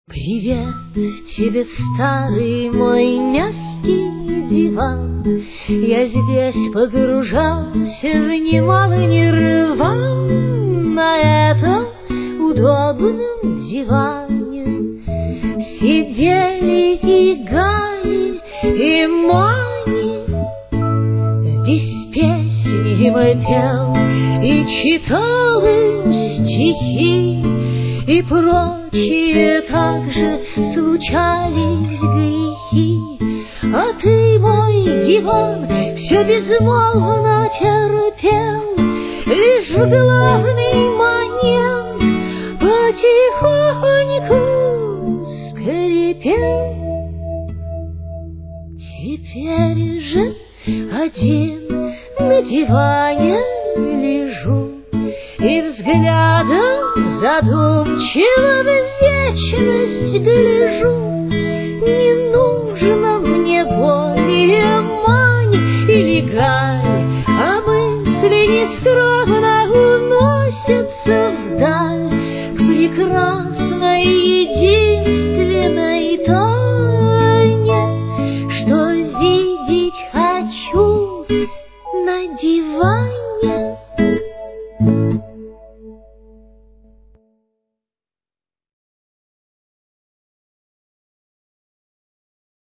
Привет тебе, старый мой мягкий диван. Я здесь погружался в немалый нирван. На этом удобном диване сидели и Гаи, и Мани. Здесь песни мы пел и читал им стихи, и прочие также случались грехи. А ты, мой диван, все безмолвно терпел, лишь в главный момент потихоньку скрипел. Теперь же один на диване лежу и взглядом задумчиво в вечность гляжу. Не нужно мне более Мани или Гаи, а мысли не строить